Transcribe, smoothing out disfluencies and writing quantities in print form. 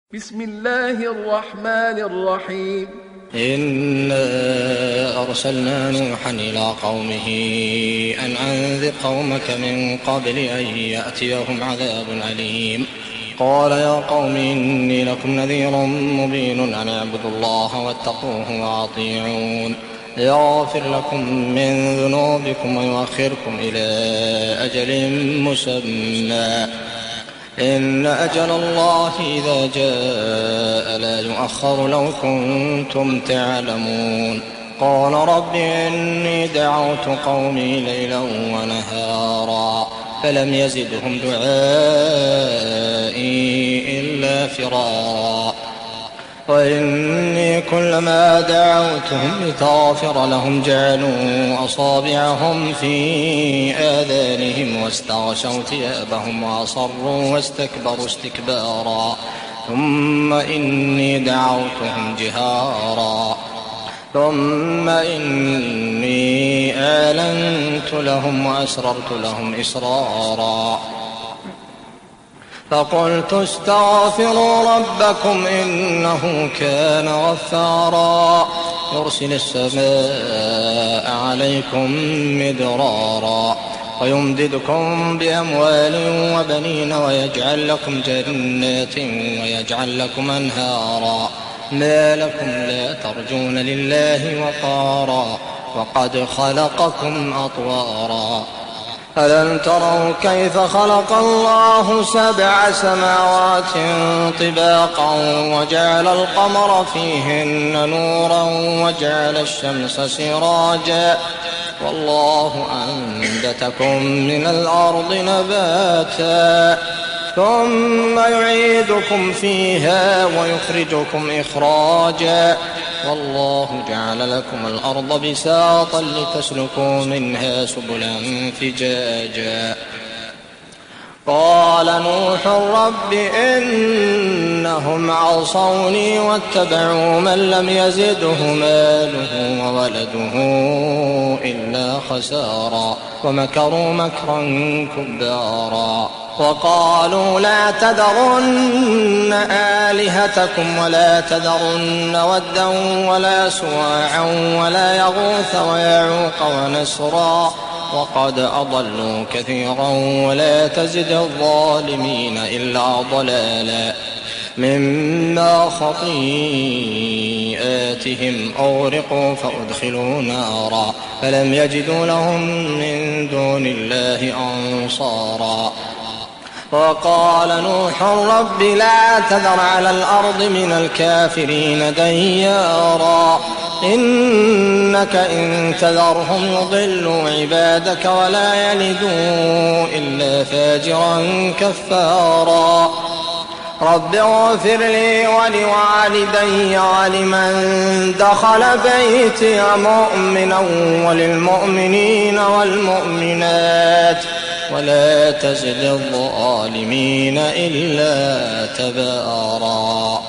بسم الله الرحمن الرحيم. إنا أرسلنا نوحا إلى قومه أن أنذر قومك من قبل أن يأتيهم عذاب أليم. قال يا قوم إني لكم نذير مبين أن اعبدوا الله واتقوه وأطيعون يغفر لكم من ذنوبكم ويؤخركم إلى أجل مسمى إن أجل الله إذا جاء لا يؤخر لو كنتم تعلمون. قال رب إني دعوت قومي ليلا ونهارا فلم يزدهم دعائي إلا فرارا وإني كلما دعوتهم لتغفر لهم جعلوا أصابعهم في آذانهم واستغشوا ثيابهم وأصروا واستكبروا استكبارا ثم إني دعوتهم جهارا ثم إني أعلنت لهم وأسررت لهم إسرارا فقلت استغفروا ربكم إنه كان غفارا يرسل السماء عليكم مدرارا ويمددكم بأموال وبنين ويجعل لكم جنات ويجعل لكم أنهارا ما لكم لا ترجون لله وقارا وقد خلقكم أطوارا ألم تروا كيف خلق الله 7 سماوات طباقا وجعل القمر فيهن نورا وجعل الشمس سراجا والله أنبتكم من الأرض نباتا ثم يعيدكم فيها ويخرجكم إخراجا والله جعل لكم الأرض بساطا لتسلكوا منها سبلا فجاجا. قال نوح رب إنهم عصوني واتبعوا من لم يزده ماله وولده إلا خسارا ومكروا مكرا كبارا وقالوا لا تذرن آلهتكم ولا تذرن ودا ولا سواعا ولا يغوث ويعوق ونسرا وقد أضلوا كثيرا ولا تزد الظالمين إلا ضلالا مما خطيئاتهم أغرقوا فأدخلوا نارا فلم يجدوا لهم من دون الله أنصارا. وقال نوح رب لا تذر على الأرض من الكافرين ديارا إنك إن تذرهم يضلوا عبادك ولا يلدوا إلا فاجرا كفارا. رب اغفر لي ولوالدي ولمن دخل بيتي مؤمنا وللمؤمنين والمؤمنات ولا تزد الظالمين إلا تبارا.